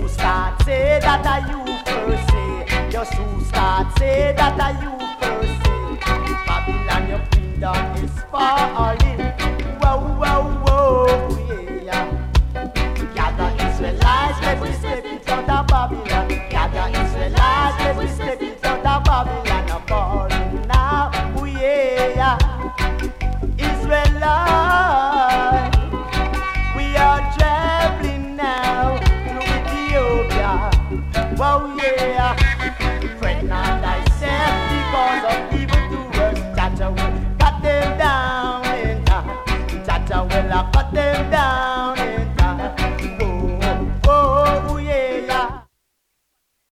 start say that are you first say. Your shoe start say that are you first say. Babylon, your kingdom is falling.